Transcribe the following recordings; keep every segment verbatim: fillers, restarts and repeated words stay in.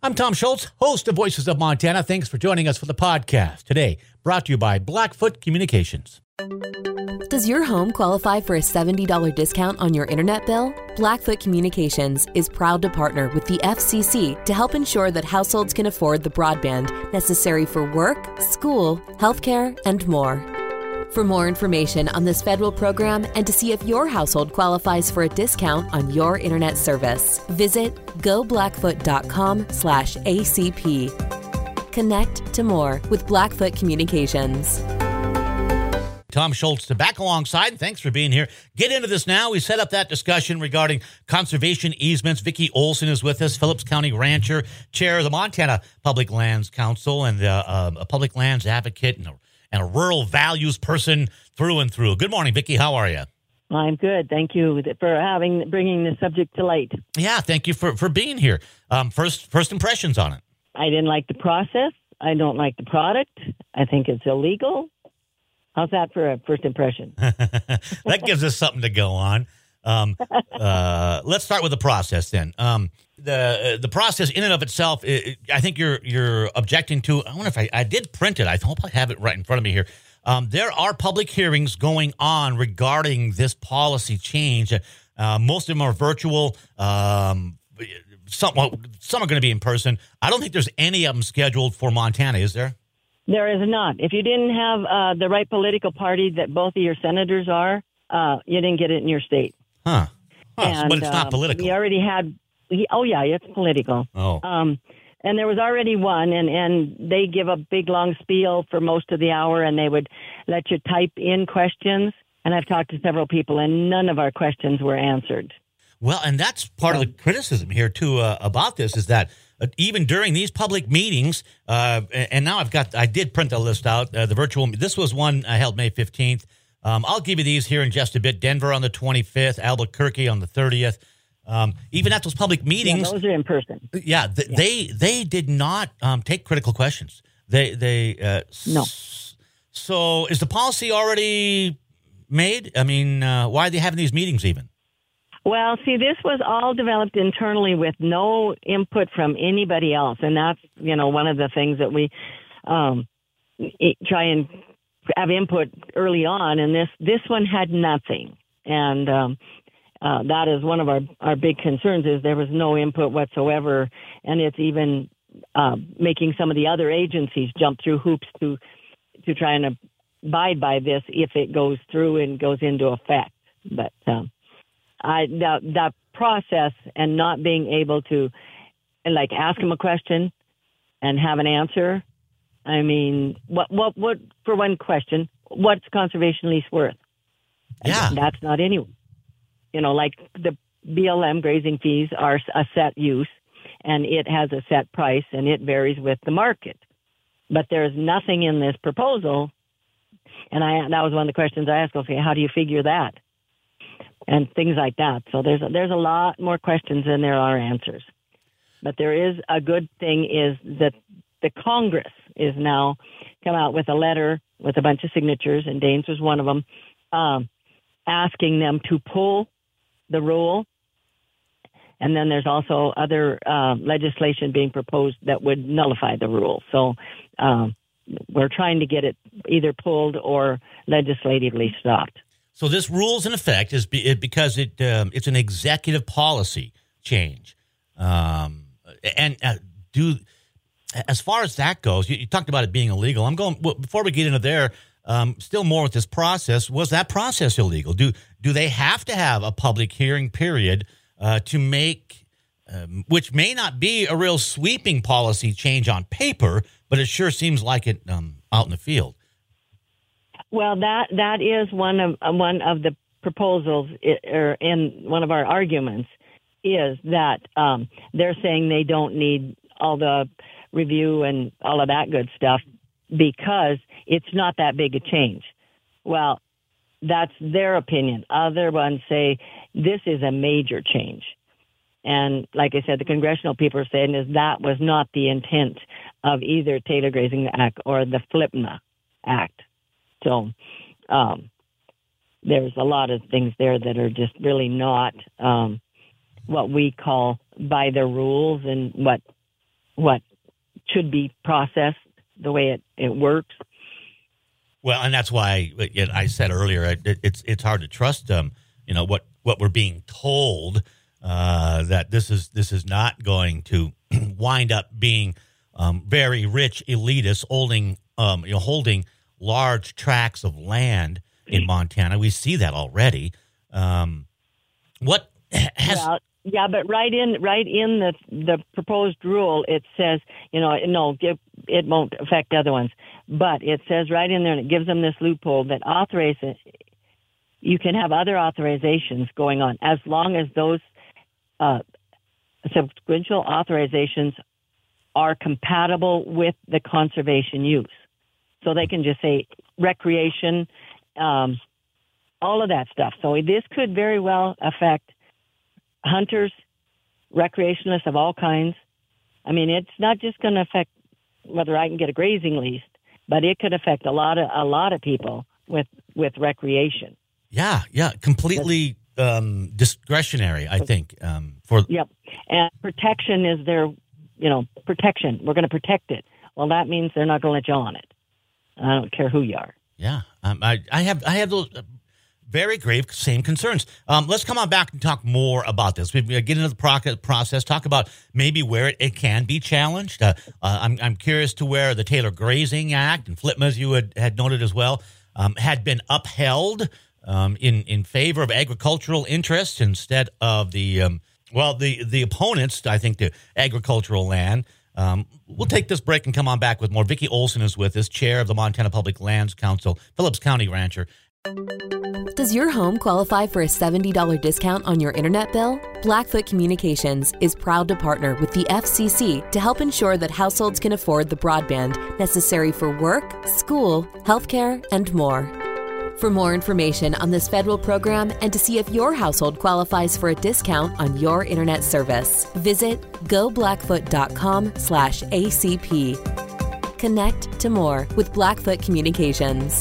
I'm Tom Schultz, host of Voices of Montana. Thanks for joining us for the podcast. Today, brought to you by Blackfoot Communications. Does your home qualify for a seventy dollars discount on your internet bill? Blackfoot Communications is proud to partner with the F C C to help ensure that households can afford the broadband necessary for work, school, healthcare, and more. For more information on this federal program and to see if your household qualifies for a discount on your internet service, visit goblackfoot.com slash ACP. Connect to more with Blackfoot Communications. Tom Schultz back alongside. Thanks for being here. Get into this now. We set up that discussion regarding conservation easements. Vicki Olson is with us, Phillips County rancher, chair of the Montana Public Lands Council, and uh, uh, a public lands advocate and a, and a rural values person through and through. Good morning, Vicki. How are you? I'm good. Thank you for having bringing the subject to light. Yeah, thank you for, for being here. Um, first, first impressions on it. I didn't like the process. I don't like the product. I think it's illegal. How's that for a first impression? That gives us something to go on. Um, uh, let's start with the process then. Um, the uh, the process in and of itself, it, I think you're you're objecting to. I wonder if I, I did print it. I hope I have it right in front of me here. Um, there are public hearings going on regarding this policy change. Uh, most of them are virtual. Um, some, well, some are going to be in person. I don't think there's any of them scheduled for Montana, is there? There is not. If you didn't have uh, the right political party that both of your senators are, uh, you didn't get it in your state. Huh. huh and, but it's not uh, political. We already had, we, oh yeah, it's political. Oh. Um, and there was already one, and, and they give a big, long spiel for most of the hour, and they would let you type in questions. And I've talked to several people, and none of our questions were answered. Well, and that's part of the criticism here, too, uh, about this, is that uh, even during these public meetings, uh, and now I've got, I did print the list out, uh, the virtual, this was one I held May fifteenth. Um, I'll give you these here in just a bit. Denver on the twenty-fifth, Albuquerque on the thirtieth. Um, even at those public meetings. Yeah, those are in person. Yeah, th- yeah. they they did not um, take critical questions. They, they uh, No. S- so is the policy already made? I mean, uh, why are they having these meetings even? Well, see, this was all developed internally with no input from anybody else. And that's, you know, one of the things that we um, try and have input early on. And this, this one had nothing. And um, uh, that is one of our, our big concerns is there was no input whatsoever. And it's even uh, making some of the other agencies jump through hoops to, to try and abide by this if it goes through and goes into effect. But um I, that, that process and not being able to, like, ask them a question and have an answer. I mean, what, what, what, for one question, what's conservation lease worth? Yeah. And that's not any, you know, like the B L M grazing fees are a set use and it has a set price and it varies with the market. But there's nothing in this proposal. And I, that was one of the questions I asked. Okay, how do you figure that? And things like that. So there's a, there's a lot more questions than there are answers. But there is a good thing is that the Congress is now come out with a letter with a bunch of signatures, and Danes was one of them, um, asking them to pull the rule. And then there's also other uh, legislation being proposed that would nullify the rule. So um, we're trying to get it either pulled or legislatively stopped. So this rule's in effect is be, it, because it um, it's an executive policy change, um, and uh, do as far as that goes. You, you talked about it being illegal. I'm going well, before we get into there. Um, still more with this process. Was that process illegal? Do do they have to have a public hearing period uh, to make, um, which may not be a real sweeping policy change on paper, but it sure seems like it um, out in the field. Well, that that is one of uh, one of the proposals, or in one of our arguments, is that um, they're saying they don't need all the review and all of that good stuff because it's not that big a change. Well, that's their opinion. Other ones say this is a major change. And like I said, the congressional people are saying is that was not the intent of either Taylor Grazing Act or the FLIPNA Act. So um, there's a lot of things there that are just really not um, what we call by the rules and what what should be processed the way it, it works. Well, and that's why I said earlier it, it's it's hard to trust um you know what, what we're being told uh, that this is this is not going to wind up being um, very rich elitists holding um you know holding large tracts of land in Montana. We see that already. Um, what has well, yeah, but right in right in the the proposed rule, it says, you know, no, it, it won't affect other ones, but it says right in there, and it gives them this loophole that authorizes you can have other authorizations going on as long as those uh, sequential authorizations are compatible with the conservation use. So they can just say recreation, um, all of that stuff. So this could very well affect hunters, recreationists of all kinds. I mean, it's not just going to affect whether I can get a grazing lease, but it could affect a lot of a lot of people with with recreation. Yeah, yeah, completely um, discretionary, I think. Um, for Yep, and protection is their, you know, protection. We're going to protect it. Well, that means they're not going to let you on it. I don't care who you are. Yeah, um, I, I have I have those very grave same concerns. Um, let's come on back and talk more about this. We get into the process, talk about maybe where it, it can be challenged. Uh, uh, I'm I'm curious to where the Taylor Grazing Act and F L T M A, as you had, had noted as well, um, had been upheld um, in in favor of agricultural interests instead of the um, well the the opponents. I think the agricultural land. Um, we'll take this break and come on back with more. Vicki Olson is with us, chair of the Montana Public Lands Council, Phillips County rancher. Does your home qualify for a seventy dollars discount on your internet bill? Blackfoot Communications is proud to partner with the F C C to help ensure that households can afford the broadband necessary for work, school, healthcare, and more. For more information on this federal program and to see if your household qualifies for a discount on your internet service, visit go blackfoot dot com slash A C P. Connect to more with Blackfoot Communications.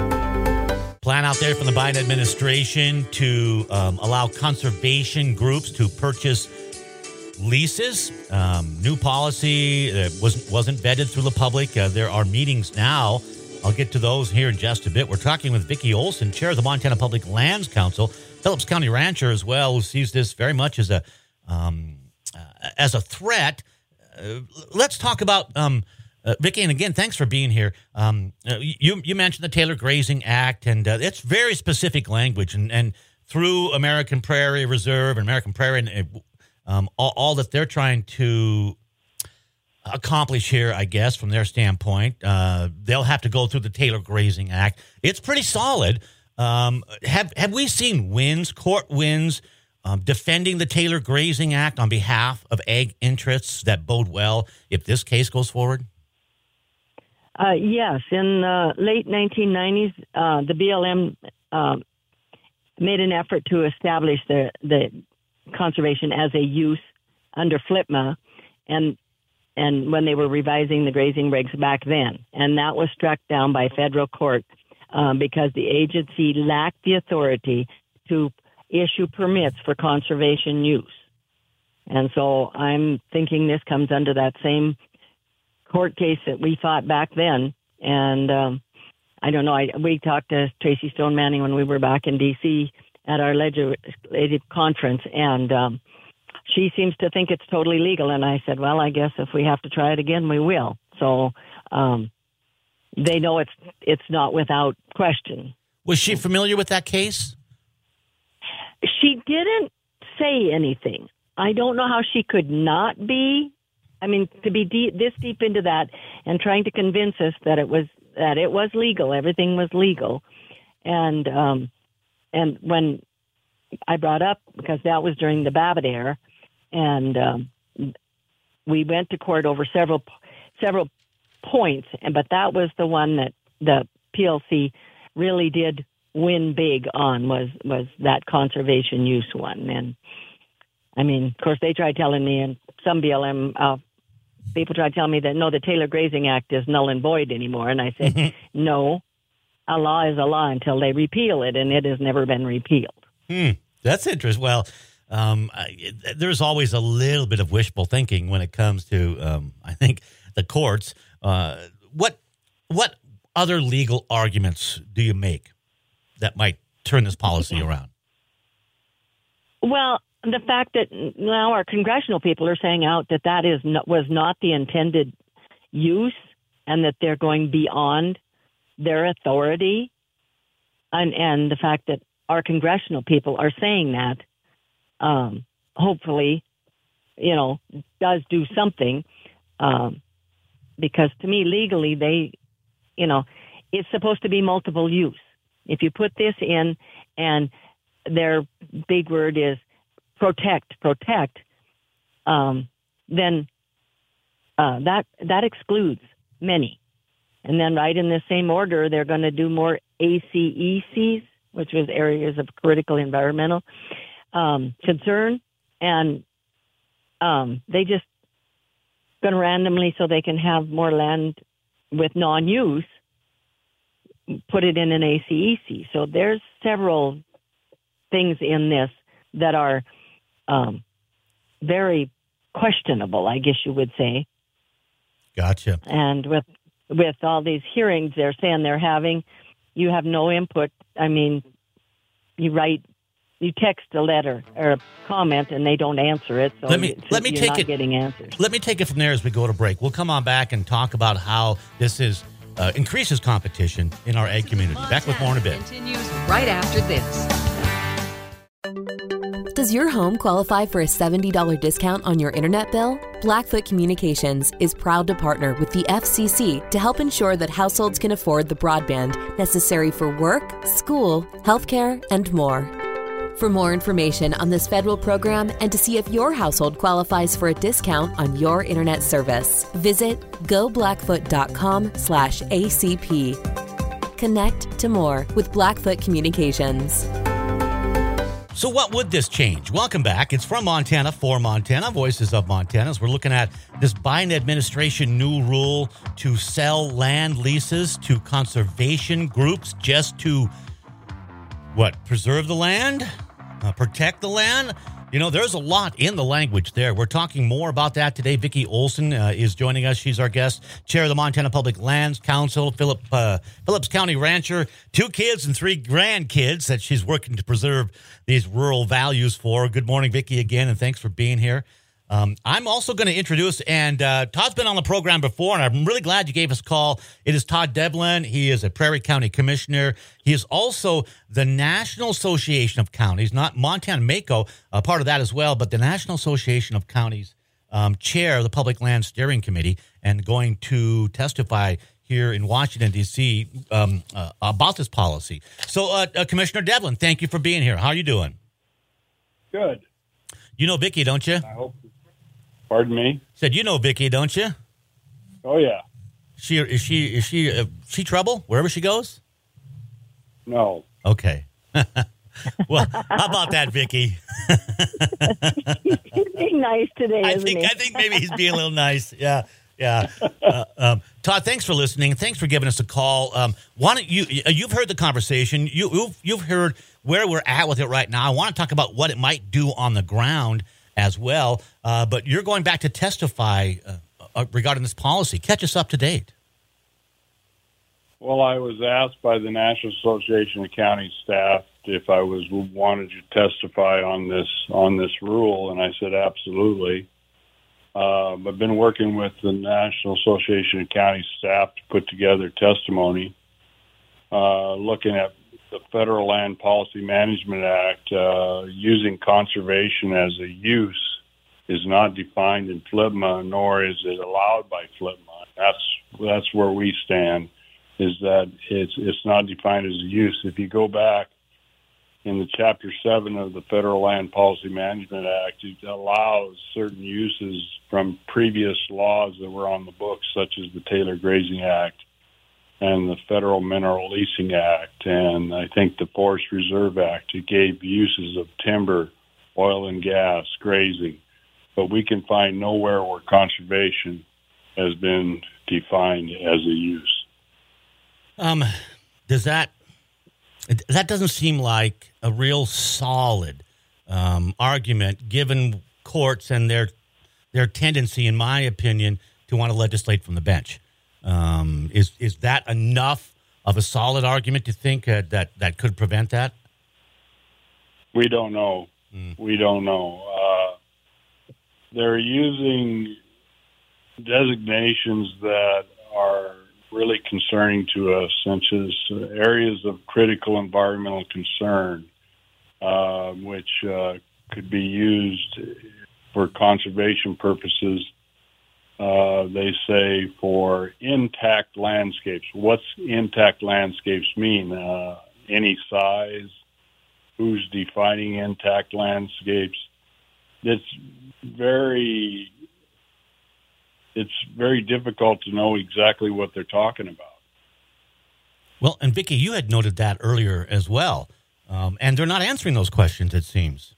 Plan out there from the Biden administration to um, allow conservation groups to purchase leases. Um, new policy that wasn't, wasn't vetted through the public. Uh, there are meetings now. I'll get to those here in just a bit. We're talking with Vicki Olson, chair of the Montana Public Lands Council, Phillips County rancher as well, who sees this very much as a um, uh, as a threat. Uh, let's talk about um, uh, Vicki, and again, thanks for being here. Um, uh, you you mentioned the Taylor Grazing Act, and uh, it's very specific language, and, and through American Prairie Reserve and American Prairie, and um, all, all that they're trying to accomplish here, I guess, from their standpoint. Uh, they'll have to go through the Taylor Grazing Act. It's pretty solid. Um, have have we seen wins, court wins, um, defending the Taylor Grazing Act on behalf of ag interests that bode well if this case goes forward? Uh, yes. In the late nineteen nineties, uh, the B L M uh, made an effort to establish the, the conservation as a use under F L T M A, and and when they were revising the grazing regs back then. And that was struck down by federal court um, because the agency lacked the authority to issue permits for conservation use. And so I'm thinking this comes under that same court case that we fought back then. And um, I don't know, I, we talked to Tracy Stone Manning when we were back in D C at our legislative conference, and um, she seems to think it's totally legal. And I said, well, I guess if we have to try it again, we will. So um, they know it's it's not without question. Was she familiar with that case? She didn't say anything. I don't know how she could not be. I mean, to be deep, this deep into that and trying to convince us that it was that it was legal, everything was legal. And um, and when I brought up, because that was during the Babbitt era, and um, we went to court over several several points, and but that was the one that the P L C really did win big on, was was that conservation use one. And I mean, of course, they tried telling me, and some B L M uh, people tried to tell me that no, the Taylor Grazing Act is null and void anymore. And I said, mm-hmm. no, a law is a law until they repeal it, and it has never been repealed. Hmm, that's interesting. Well. Um, I, there's always a little bit of wishful thinking when it comes to, um, think, the courts. Uh, what what other legal arguments do you make that might turn this policy around? Well, the fact that now our congressional people are saying out that that is not, was not the intended use, and that they're going beyond their authority, and and the fact that our congressional people are saying that, um, hopefully, you know, does do something, um, because to me, legally, they, you know, it's supposed to be multiple use. If you put this in, and their big word is protect, protect, um, then uh, that that excludes many. And then right in the same order, they're going to do more A C E Cs, which was areas of critical environmental um, concern. And um, they just going to randomly, so they can have more land with non-use, put it in an A C E C. So there's several things in this that are um, very questionable, I guess you would say. Gotcha. And with with all these hearings they're saying they're having, you have no input. I mean, you write, you text a letter or a comment, and they don't answer it. So let me it's, let me you're take not it. getting answers. Let me take it from there as we go to break. We'll come on back and talk about how this is uh, increases competition in our ag community. Back with more in a bit. Continues right after this. Does your home qualify for a seventy dollars discount on your internet bill? Blackfoot Communications is proud to partner with the F C C to help ensure that households can afford the broadband necessary for work, school, healthcare, and more. For more information on this federal program and to see if your household qualifies for a discount on your internet service, visit go blackfoot dot com slash A C P. Connect to more with Blackfoot Communications. So what would this change? Welcome back. It's from Montana for Montana, Voices of Montana. As we're looking at this Biden administration new rule to sell land leases to conservation groups just to, what, preserve the land? Uh, protect the land? You know, there's a lot in the language there. We're talking more about that today. Vicki Olson uh, is joining us. She's our guest, chair of the Montana Public Lands Council, Phillip, uh, Phillips County rancher, two kids and three grandkids that she's working to preserve these rural values for. Good morning, Vicki, again, and thanks for being here. Um, I'm also going to introduce, and uh, Todd's been on the program before, and I'm really glad you gave us a call. It is Todd Devlin. He is a Prairie County Commissioner. He is also the National Association of Counties, not Montana MACO, a part of that as well, but the National Association of Counties um, chair of the Public Land Steering Committee, and going to testify here in Washington, D C um, uh, about this policy. So, uh, uh, Commissioner Devlin, thank you for being here. How are you doing? Good. You know Vicki, don't you? I hope. Pardon me? Said you know Vicki, don't you? Oh yeah. She is she is she uh, she trouble wherever she goes? No. Okay. Well, how about that, Vicki? He's being nice today, I isn't think he? I think maybe he's being a little nice. Yeah, yeah. Uh, um, Todd, thanks for listening. Thanks for giving us a call. Um, why don't you? You've heard the conversation. You, you've you've heard where we're at with it right now. I want to talk about what it might do on the ground as well. Uh, but you're going back to testify uh, uh, regarding this policy. Catch us up to date. Well, I was asked by the National Association of County staff if I was wanted to testify on this on this rule, and I said absolutely. Uh, I've been working with the National Association of County staff to put together testimony, uh, looking at the Federal Land Policy Management Act. Uh, using conservation as a use is not defined in F L P M A, nor is it allowed by F L P M A. That's that's where we stand. Is that it's it's not defined as a use. If you go back in the Chapter seven of the Federal Land Policy Management Act, it allows certain uses from previous laws that were on the books, such as the Taylor Grazing Act and the Federal Mineral Leasing Act, and I think the Forest Reserve Act. It gave uses of timber, oil and gas, grazing, but we can find nowhere where conservation has been defined as a use. Um, does that that doesn't seem like a real solid um, argument, given courts and their their tendency, in my opinion, to want to legislate from the bench. Um, is is that enough of a solid argument to think uh, that that could prevent that? We don't know. Mm. We don't know. Uh, they're using designations that are really concerning to us, such as areas of critical environmental concern, uh, which uh, could be used for conservation purposes. Uh, they say for intact landscapes. What's intact landscapes mean? Uh, any size? Who's defining intact landscapes? It's very, it's very difficult to know exactly what they're talking about. Well, and Vicki, you had noted that earlier as well, um, and they're not answering those questions, it seems.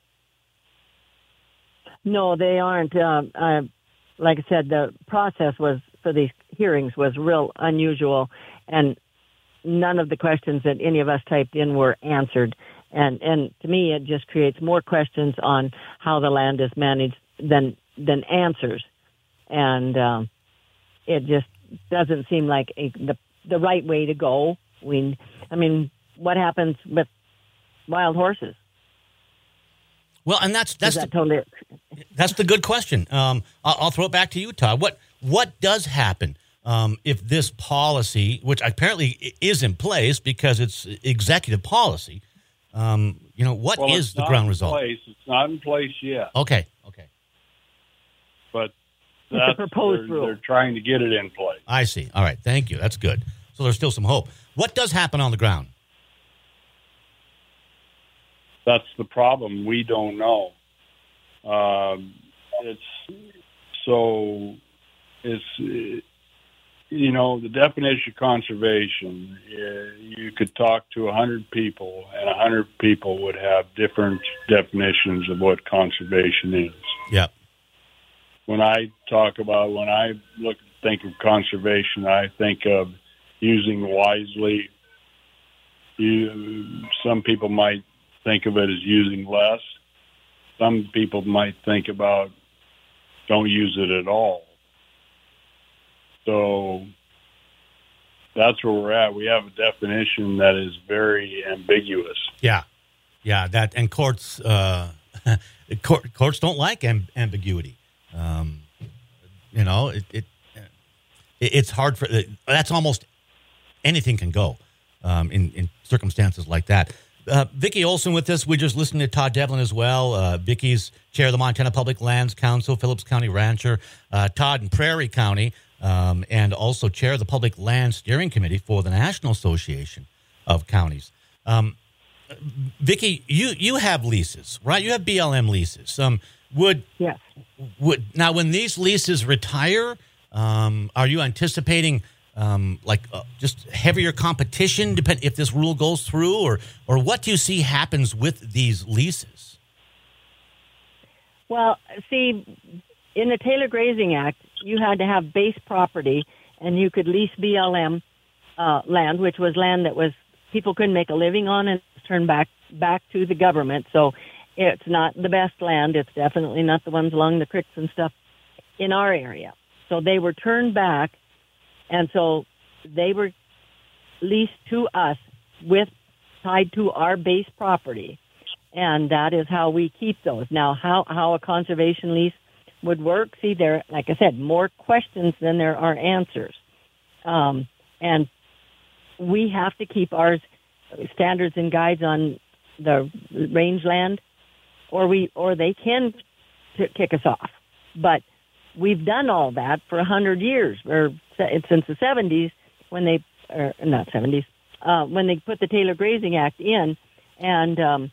No, they aren't. Uh, uh, like I said, the process was for these hearings was real unusual, and none of the questions that any of us typed in were answered. And and to me, it just creates more questions on how the land is managed than than answers, and um, it just doesn't seem like a, the the right way to go. We, I mean, what happens with wild horses? Well, and that's that's that the, totally... that's the good question. Um, I'll, I'll throw it back to you, Todd. What what does happen um, if this policy, which apparently is in place because it's executive policy, um, you know, what well, is the ground result? Place. It's not in place yet. Okay, okay. But it's a proposed they're, rule. They're trying to get it in place. I see. All right, thank you. That's good. So there's still some hope. What does happen on the ground? That's the problem. We don't know. Um, it's so it's you know the definition of conservation. You could talk to a hundred people, and a hundred people would have different definitions of what conservation is. Yep. When I talk about when I look think of conservation, I think of using wisely. You, some people might think of it as using less. Some people might think about don't use it at all. So that's where we're at. We have a definition that is very ambiguous. Yeah, yeah. That and courts, uh, court, courts don't like amb- ambiguity. Um, you know, it, it, it it's hard for. That's almost anything can go um, in in circumstances like that. Uh, Vicki Olson with us. We just listened to Todd Devlin as well. Uh, Vicki's chair of the Montana Public Lands Council, Phillips County rancher. Uh, Todd in Prairie County, um, and also chair of the Public Land Steering Committee for the National Association of Counties. Um, Vicki, you, you have leases, right? You have B L M leases. Um, would yes. Would now when these leases retire, um, are you anticipating? Um, like uh, just heavier competition, depend if this rule goes through, or or what do you see happens with these leases? Well, see, in the Taylor Grazing Act, you had to have base property, and you could lease B L M uh, land, which was land that was people couldn't make a living on, and turn back back to the government. So it's not the best land. It's definitely not the ones along the creeks and stuff in our area. So they were turned back. And so they were leased to us with tied to our base property. And that is how we keep those. Now, how, how a conservation lease would work, see, there, like I said, more questions than there are answers. Um, and we have to keep our standards and guides on the rangeland, or we, or they can t- kick us off. But we've done all that for a hundred years, or since the seventies, when they, or not seventies, uh, when they put the Taylor Grazing Act in, and um,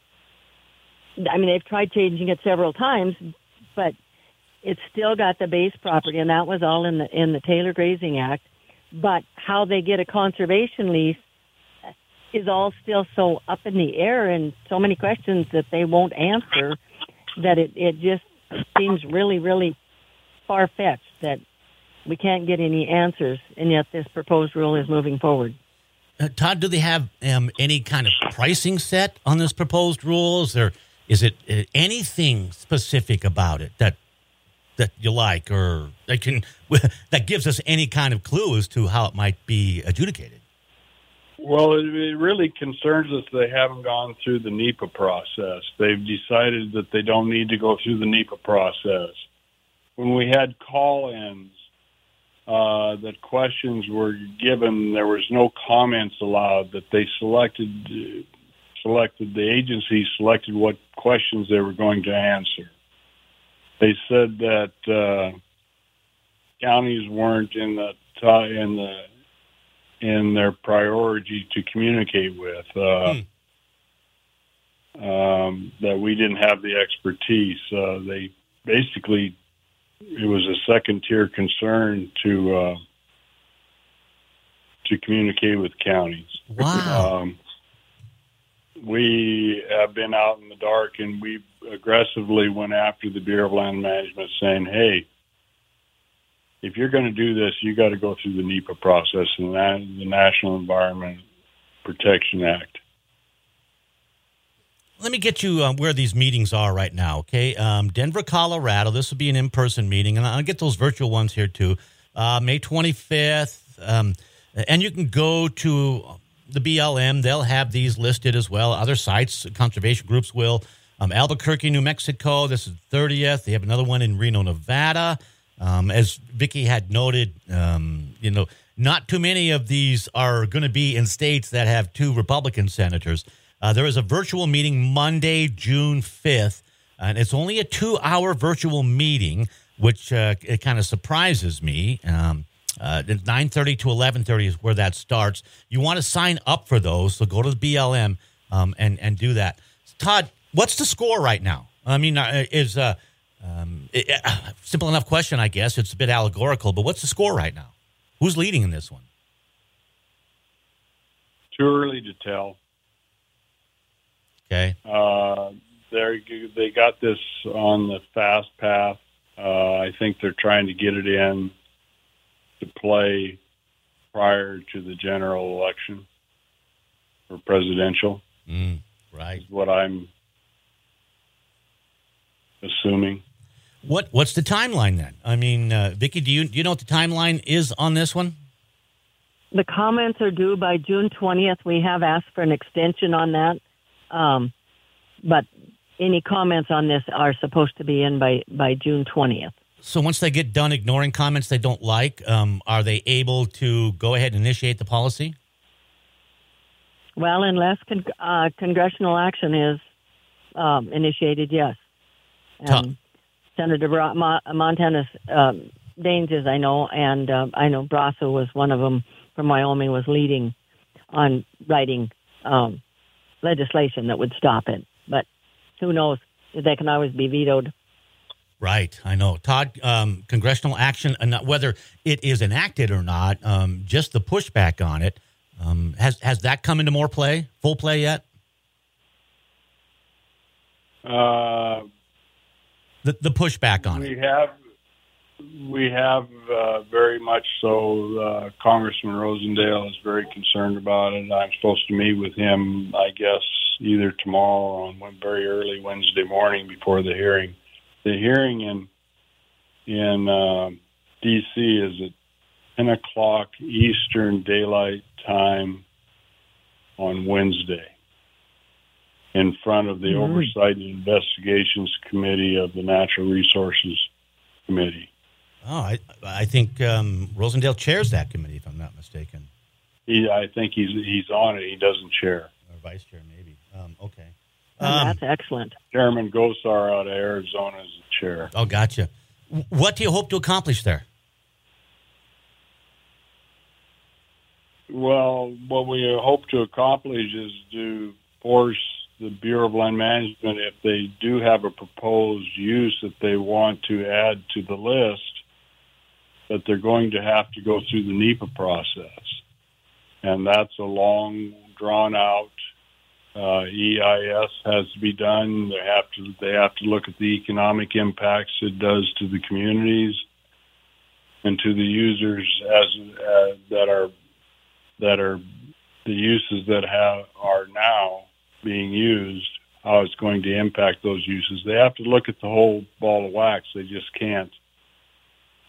I mean they've tried changing it several times, but it's still got the base property, and that was all in the in the Taylor Grazing Act. But how they get a conservation lease is all still so up in the air, and so many questions that they won't answer, that it it just seems really, really far-fetched that we can't get any answers, and yet this proposed rule is moving forward. Uh, Todd, do they have um, any kind of pricing set on this proposed rule? Is there, is it uh, anything specific about it that that you like, or that can that gives us any kind of clue as to how it might be adjudicated? Well, it, it really concerns us they haven't gone through the NEPA process. They've decided that they don't need to go through the NEPA process. When we had call-ins, uh, that questions were given, there was no comments allowed, that they selected, selected the agency selected what questions they were going to answer. They said that uh, counties weren't in the in the in their priority to communicate with. Uh, hmm. um, that we didn't have the expertise. Uh, they basically, it was a second tier concern to uh, to communicate with counties. Wow. Um, we have been out in the dark, and we aggressively went after the Bureau of Land Management, saying, "Hey, if you're going to do this, you got to go through the NEPA process and the National Environment Protection Act." Let me get you um, where these meetings are right now, okay? Um, Denver, Colorado. This will be an in-person meeting, and I'll get those virtual ones here too. Uh, May twenty-fifth, um, and you can go to the B L M. They'll have these listed as well. Other sites, conservation groups will. Um, Albuquerque, New Mexico. This is the thirtieth. They have another one in Reno, Nevada. Um, as Vicki had noted, um, you know, not too many of these are going to be in states that have two Republican senators. Uh, there is a virtual meeting Monday, June fifth, and it's only a two-hour virtual meeting, which uh, it kind of surprises me. Um, uh, nine thirty to eleven thirty is where that starts. You want to sign up for those, so go to the B L M um, and, and do that. Todd, what's the score right now? I mean, uh, is... Uh, Um, it, uh, simple enough question, I guess. It's a bit allegorical, but what's the score right now? Who's leading in this one? Too early to tell. Okay. Uh, they they got this on the fast path. Uh, I think they're trying to get it in to play prior to the general election or presidential. Mm, right. Is what I'm assuming. What What's the timeline then? I mean, uh, Vicki, do you do you know what the timeline is on this one? The comments are due by June twentieth. We have asked for an extension on that, um, but any comments on this are supposed to be in by, by June twentieth. So once they get done ignoring comments they don't like, um, are they able to go ahead and initiate the policy? Well, unless con- uh, congressional action is um, initiated, yes. Um, Senator Bra- Mo- Montana's um, Daines, as I know, and uh, I know Brasso was one of them from Wyoming, was leading on writing um, legislation that would stop it. But who knows? They can always be vetoed. Right, I know. Todd, um, congressional action, and not whether it is enacted or not, um, just the pushback on it, um, has has that come into more play, full play yet? Uh, the the pushback on we it. We have, we have uh, very much so. Uh, Congressman Rosendale is very concerned about it. I'm supposed to meet with him, I guess, either tomorrow or on one very early Wednesday morning before the hearing. The hearing in in uh, D C is at ten o'clock Eastern Daylight Time on Wednesday, in front of the mm-hmm. Oversight and Investigations Committee of the Natural Resources Committee. Oh, I I think um, Rosendale chairs that committee, if I'm not mistaken. He, I think he's he's on it. He doesn't chair. Or vice chair, maybe. Um, okay. Oh, um, that's excellent. Chairman Gosar out of Arizona is the chair. Oh, gotcha. What do you hope to accomplish there? Well, what we hope to accomplish is to force the Bureau of Land Management, if they do have a proposed use that they want to add to the list, that they're going to have to go through the NEPA process. And that's a long, drawn-out uh, E I S has to be done. They have to they have to look at the economic impacts it does to the communities and to the users as uh, that are that are the uses that have are now being used, how it's going to impact those uses. They have to look at the whole ball of wax. They just can't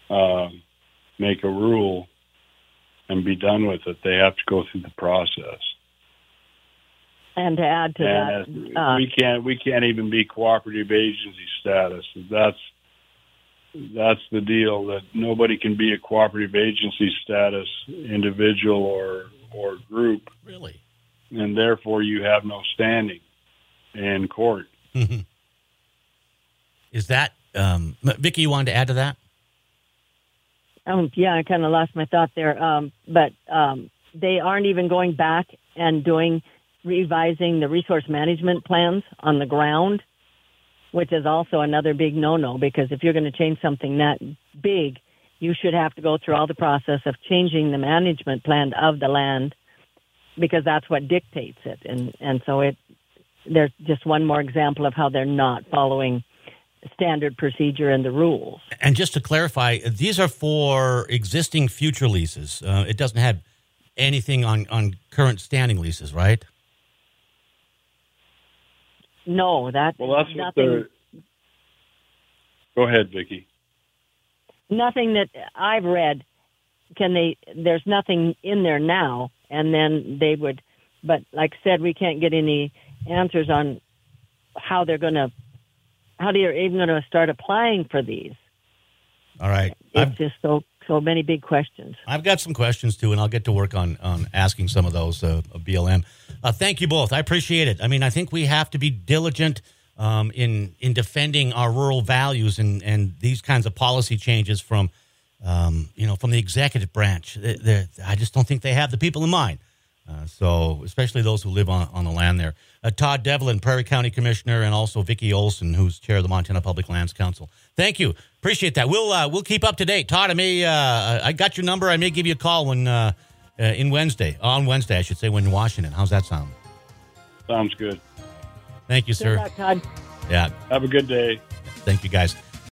uh, make a rule and be done with it. They have to go through the process. And to add to and that, uh, we can't we can't even be cooperative agency status. That's that's the deal. That nobody can be a cooperative agency status, individual or or group. Really? And therefore, you have no standing in court. Mm-hmm. Is that um, Vicki? You wanted to add to that? Um, yeah, I kind of lost my thought there. Um, but um, they aren't even going back and doing revising the resource management plans on the ground, which is also another big no-no, because if you're going to change something that big, you should have to go through all the process of changing the management plan of the land, because that's what dictates it. And, and so it there's just one more example of how they're not following standard procedure and the rules. And just to clarify, these are for existing future leases. Uh, it doesn't have anything on, on current standing leases, right? No, that Well, that's what nothing, they're... Go ahead, Vicki. nothing that I've read can they, there's nothing in there now, and then they would, but like I said, we can't get any answers on how they're going to, how they're even going to start applying for these. All right. It's I've, just so, so many big questions. I've got some questions, too, and I'll get to work on, on asking some of those uh, of B L M. Uh, thank you both. I appreciate it. I mean, I think we have to be diligent um, in in defending our rural values, and, and these kinds of policy changes from, um, you know, from the executive branch. They're, they're, I just don't think they have the people in mind. Uh, so, especially those who live on, on the land there. Uh, Todd Devlin, Prairie County Commissioner, and also Vicki Olson, who's chair of the Montana Public Lands Council. Thank you. Appreciate that. We'll uh, we'll keep up to date. Todd, I may uh, I got your number. I may give you a call when uh, uh, in Wednesday on Wednesday, I should say, when in Washington. How's that sound? Sounds good. Thank you, sir. Good luck, Todd. Yeah. Have a good day. Thank you, guys.